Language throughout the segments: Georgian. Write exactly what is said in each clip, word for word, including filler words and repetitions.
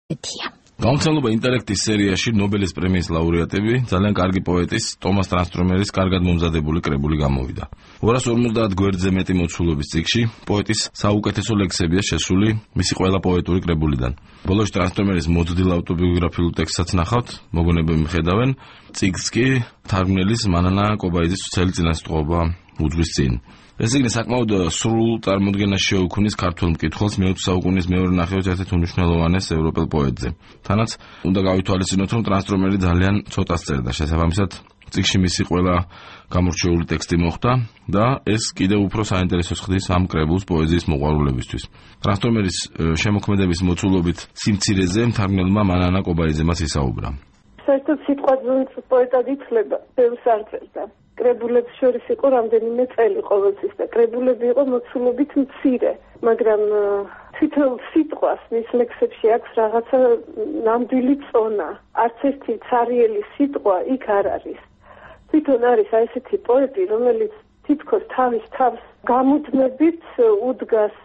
ეთია. გამომცემლობა ინტელექტის სერიაში ნობელის პრემიის ლაურეატები ძალიან კარგი პოეტის ტომას ტრანსტრომერის კარგად მომზადებული კრებული გამოვიდა. ორას ორმოცდაათ გვერდზე მეტი მოცულობის წიგნში პოეტის საუკეთესო ლექსებია შესული მისი ყველა პოეტური კრებულიდან. ბოლოში ტრანსტრომერის მოძდილ ავტობიოგრაფიულ ტექსტსაც ნახავთ, მოგონებები მიხედავენ, წიგნს კი თარგმნელის მანანა კობაიძის ცელი წინასწრობა უძღვის წინ. ეს წიგნი საკმაოდ სრულ წარმოდგენას შეუქმნის ქართულ მკითხველს მეოცე საუკუნის მეორე ნახევრის ერთ-ერთ უმნიშვნელოვანეს ევროპელ პოეტზე. თანაც უნდა გავითვალისწინოთ, რომ ტრანსტრომერი ძალიან ცოტას წერდა, შესაბამისად წიგნში მისი ყველა გამორჩეული ტექსტი მოხვდა და ეს კიდევ უფრო საინტერესოს ხდის ამ კრებულს პოეზიის მოყვარულებისთვის. ტრანსტრომერის შემოქმედების მოცულობით სიმცირეზე მთარგმნელმა მანანა კობაიძემაც ისაუბრა. საერთოდ სიტყვაზე პოეტად ითვლება, ბევრს არ წერდა. კრებულებს შორის იყო რამდენიმე წელი ყოველთვის და კრებულები იყო მოცულობით მცირე, მაგრამ თითოეულ სიტყვას მის ლექსებში აქვს რაღაცა ნამდვილი წონა. არც ერთი ცარიელი სიტყვა იქ არ არის. თვითონ არის აი ესეთი პოეტი, რომელიც თითქოს თავის თავს გამუდმებით უდგას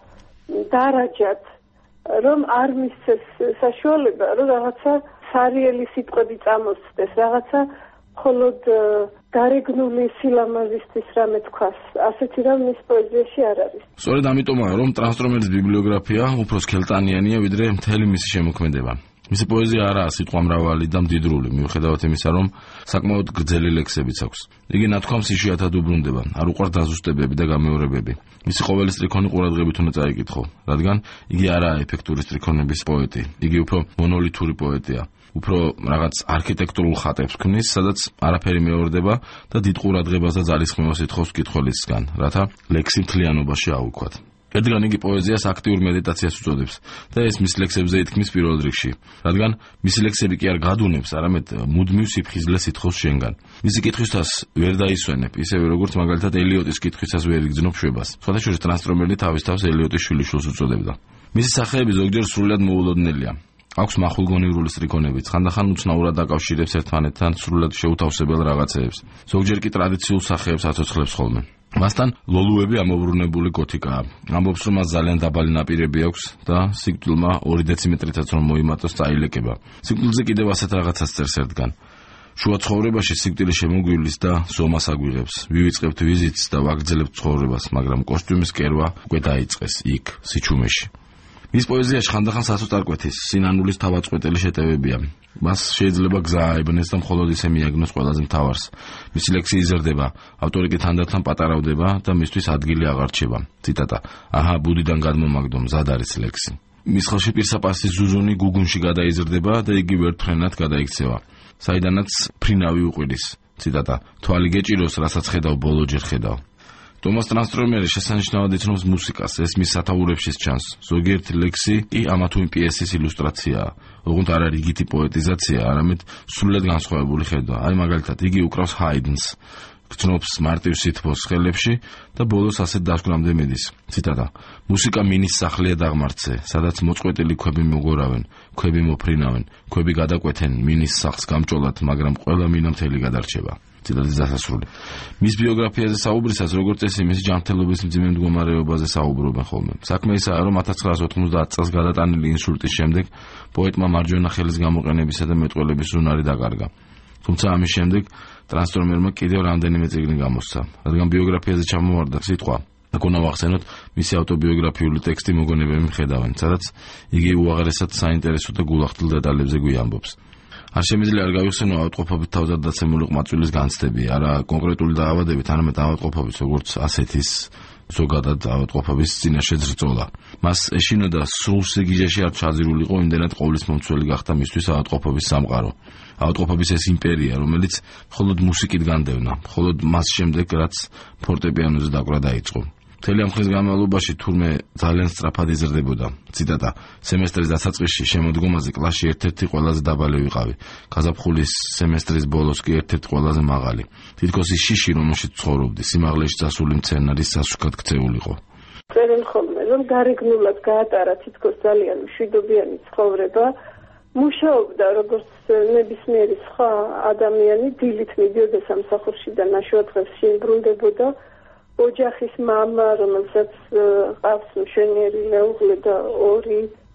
დარაჯად, რომ არ მისცეს საშუალება, რომ რაღაცა ცარიელი სიტყვები წამოსცდეს, რაღაცა მხოლოდ გარეგნული სილამაზისთვის რამე თქვას, ასეთი რამ მის პოეზიაში არ არის. სწორედ ამიტომაა, რომ ტრანსტრომერის ბიბლიოგრაფია უფრო სქელტანიანია, ვიდრე მთელი მისი შემოქმედება. მისი პოეზია არაა სიტყვამრავალი და მდიდრული, მიუხედავად იმისა, რომ საკმაოდ გრძელი ლექსებიც აქვს. იგი ნათქვამს იშვიათად უბრუნდება, არ უყვარს დაზუსტებები და გამეორებები. მისი ყოველი სტრიქონი ყურადღებით უნდა წაიკითხო, რადგან იგი არაა ეფექტური სტრიქონების პოეტი, იგი უფრო მონოლითური პოეტია. უფრო რაღაც არქიტექტურულ ხატებს ქმნის, სადაც არაფერი მეორდება და დიდ ყურადღებას და ძალისხმევას ითხოვს მკითხველისგან, რათა ლექსი მთლიანობაში აუქვათ. რადგან იგი პოეზიას აქტიურ მედიტაციას უწოდებს და ეს მის ლექსებზე ითქმის პირველ რიგში, რადგან მისი ლექსები კი არ გადუნებს, არამედ მუდმივ სიფხიზლეს ითხოვს შენგან. მისი კითხვისას ვერ დაისვენებ, ისევე როგორც მაგალითად ელიოტის კითხვისას ვერ იგრძნობ შვებას. სხვადასხვა ტრანსტრომერი თავის თავს ელიოტის შვილიშვილს უწოდებდა. მისი სახეები ზოგჯერ სრულად მოულოდნელია. აქვს მახვილგონივრული სტრიქონებიც, ხანდახან უცნაურად დაკავშირებს ერთმანეთთან სრულად შეუთავსებელ რაღაცეებს. ზოგჯერ კი ტრადიციულ სახეებს აცოცხლებს ხოლმე. მასთან ლოლუები ამოვრუნებული გოთიკაა. ამბობს, რომ მას ძალიან დაბალი ნაპირები აქვს და სიკვდილმა ორი დეციმეტრითაც რომ მოიმატოს წაილეკება. სიკვდილზე კიდევ ასეთ რაღაცას წერს ერთგან. შუა ცხოვრებაში სიკვდილი შემოგვივლის და ზომას აგვიღებს. ვივიწყებთ ვიზიტს და ვაგრძელებთ ცხოვრებას, მაგრამ კოსტიუმის კერვა უკვე დაიწყეს იქ, სიჩუმეში. მის პოეზიაში ხანდახან საწუტარკვეთის, სინანულის თავაწყვეტელი შეტევებია. მას შეიძლება გზა აებნეს და მხოლოდ ისე მიაგნოს ყველაზე მთავარს. მისი ლექსი იზრდება, ავტორი კი თანდათან პატარავდება და მისთვის ადგილი აღარ რჩება. ციტატა: აჰა, ბუდიდან გადმომაგდო, მზად არის ლექსი. მის ხელში პირსაპასის ზუზუნი გუგუნში გადაიზრდება და იგი ვერტფრენად გადაიქცევა, საიდანაც ფრინავი უყვირის. ციტატა: თვალი გეჭიროს, რასაც ხედავ, ბოლოჯერ ხედავ. ტომას ტრანსტრომერი შესანიშნავად იცნობს მუსიკას, ეს მის სათაურებშიც ჩანს. ზოგიერთი ლექსი კი ამა თუ იმ პიესის ილუსტრაციაა. ოღონდ არა რიგითი პოეტიზაცია, არამედ სრულად განსხვავებული ხედვა. აი მაგალითად, იგი უკრავს ჰაიდნს, გრძნობს მარტივ სითბოს ხელებში და ბოლოს ასეთ დასკვნამდე მიდის. ციტატა: მუსიკა მინის სახლია დაღმართზე, სადაც მოწყვეტილი ქვები მოგორავენ, ქვები მოფრინავენ, ქვები გადაკვეთენ მინის სახლს გამჭოლად, მაგრამ ყველა მინა მთელი გადარჩება. ციტატის დასასრული. მის ბიოგრაფიაზე საუბრისას, როგორც წესი, მისი ჯანმრთელობის მძიმე მდგომარეობაზე საუბრობენ ხოლმე. საქმე ისაა, რომ ათას ცხრაას ოთხმოცდაათ წელს გადატანილი ინსულტის შემდეგ პოეტმა მარჯვენა ხელის გამოყენებისა და მეტყველების ზუნარი დაკარგა. თუმცა ამის შემდეგ ტრანსტრომერმა კიდევ რამდენიმე წიგნი გამოსცა. რადგან ბიოგრაფიაზე ჩამოვარდა სიტყვა, აკონა ვახსენოთ მისი ავტობიოგრაფიული ტექსტი მოგონებები მიხედავენ, სადაც იგი უაღრესად საინტერესო და გულახდილ დეტალებზე გვიამბობს. არ შემიძლია არ გავიხსენო ავადმყოფობით თავზად დაცემული ყმაწვილის განცდები, არა კონკრეტული დაავადებით, არამედ ავადმყოფობით, როგორც ასეთის ზოგადად ავადმყოფობის წინაშე ზრწოლა. მას ეშინოდა სრულ სიგიჟეში არ ჩაძირულიყო, იმდენად ყოვლისმომცველი გახდა მისთვის ავადმყოფობის სამყარო. ავადმყოფობის ეს იმპერია, რომელიც მხოლოდ მუსიკით განდევნა, მხოლოდ მას შემდეგ, რაც ფორტეპიანოზე დაკვრა დაიწყო. მთელი ამ ხნის განმავლობაში თურმე ძალიან სწრაფად იზრდებოდა. ციტატა: სემესტრის დასაწყისში შემოდგომაზე კლასში ერთ-ერთი ყველაზე დაბალი ვიყავი. გაზაფხულის სემესტრის ბოლოს კი ერთ-ერთი ყველაზე მაღალი. თითქოს ის შიში, რომელშიც ცხოვრობდი, სიმაღლეში წასული მცენარის სასუქად ქცეულიყო. წერენ ხოლმე, რომ გარეგნულად გაატარა თითქოს ძალიან მშვიდობიანი ცხოვრება. მუშაობდა როგორც ნებისმიერი სხვა ადამიანი, დილით მიდიოდა სამსახურში და ნაშუა დღეში ბრუნდებოდა. ოჯახის მამა, რომელსაც ყავს მშვენიერი მეუღლე და ორი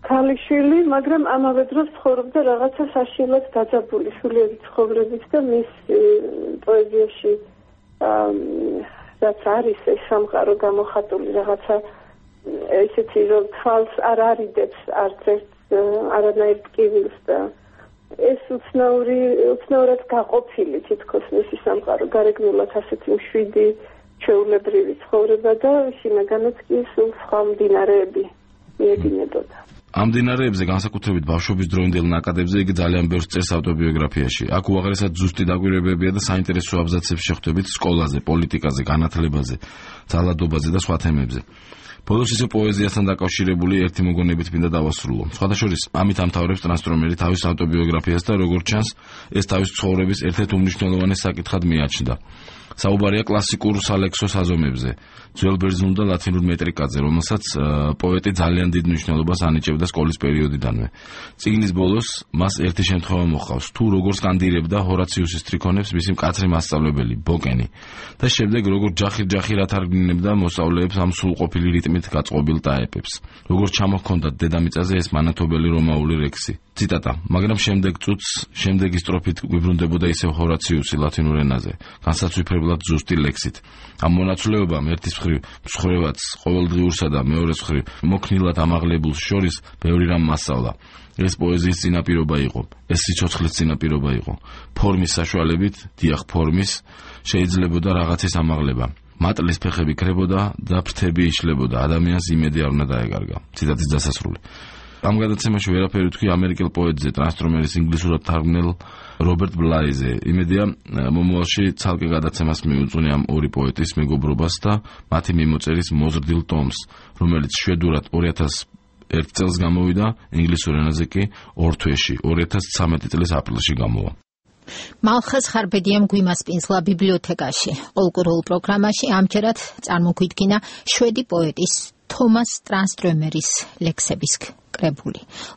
ქალიშვილი, მაგრამ ამავე დროს ცხოვრობდა რაღაცა საშინლად დაძაბული სულიერი ცხოვრებით და მის პოეზიაში რაც არის ეს სამყარო გამოხატული რაღაცა ესეთი რომ თვალს არ არიდებს არც ერთ არანაირ ტკივილს და ეს უცნაური უცნაურად გაყოფილი თითქოს მისი სამყარო გარეგნულად ასეთი მშვიდი ჩვეულებრივი ცხოვრება და შინაგანაც კი სულ სხვა მდინარეები მიედინებოდა. ამ მდინარეებზე განსაკუთრებით ბავშვობის დროინდელ ნაკადებზე იგი ძალიან ბევრს წერს ავტობიოგრაფიაში. აქ უაღრესად ზუსტი დაკვირვებებია და საინტერესო აბზაცებს შეხვდებით სკოლაზე, პოლიტიკაზე, განათლებაზე, ძალადობაზე და სხვა თემებზე. ბოლოს ისე პოეზიასთან დაკავშირებული ერთი მოგონებით მინდა დავასრულო. სხვადასხვა ამით ამთავრებს ტრანსტრომერი თავის ავტობიოგრაფიას და როგორც ჩანს, ეს თავის ცხოვრების ერთ-ერთ უმნიშვნელოვანეს საკითხად მიაჩნდა. საუბარია კლასიკურ სალექსო საზომებზე, ძველ ბერძნულ და ლათინურ მეტრიკაზე, რომელსაც პოეტი ძალიან დიდ მნიშვნელობას ანიჭებდა სკოლის პერიოდიდანვე. წიგნის ბოლოს მას ერთი შემთხვევა მოჰყავს, თუ როგორ სკანდირებდა ჰორაციუსის ტრიქონებს მისი მკაცრი მასწავლებელი ბოკენი და შემდეგ როგორ ჯახირ-ჯახირ ათარგმნებდა მოსწავლეებს ამ სრულყოფილი რიტმით გაწყობილ ტაეპებს. როგორ ჩამოჰქონდათ დედამიწაზე ეს მანათობელი რომაული რექსი. ციტატა: მაგრამ შემდეგ წუთს, შემდეგი სტროფით გვიბრუნდებოდა ისევ ჰორაციუსი ლათინურ ენაზე, განსაცვიფრებლად ზუსტი ლექსით. ამ მონაცვლეობამ ერთის მხრივ მსხვერპლად ყოველდღიურსა და მეორეს მხრივ მოქნილად ამაღლებულს შორის ბევრი რამ მასწავლა. ეს პოეზიის წინაპირობა იყო, ეს სიცოცხლის წინაპირობა იყო. ფორმის საშუალებით, დიახ ფორმის, შეიძლებოდა რაღაცის ამაღლება. მატლის ფეხები ქრებოდა და ფრთები იშლებოდა, ადამიანს იმედი არ უნდა დაეგარგა. ციტატის დასასრული. ამ გადაცემაში ვერაფერი თქვი ამერიკელ პოეტზე, ტრანსტრომერის ინგლისურად თარგმნელ რობერტ ბლაიზე. იმედია, მომავალში ცალკე გადაცემას მიუძღვნი ამ ორი პოეტის მეგობრობას და მათი მიმოწერის მოზრდილ ტომს, რომელიც შვედურად ორი ათას ერთ წელს გამოვიდა, ინგლისურ ენაზე კი ორ თვეში, ორი ათას ცხრამეტი წლის აპრილში გამოვა. მალხაზ ხარბედიამ გვიმასპინძლა ბიბლიოთეკაში. ყოლკურულ პროგრამაში ამჯერად წარმოგვიდგინა შვედი პოეტის თომას ტრანსტრომერის ლექსების კრებული.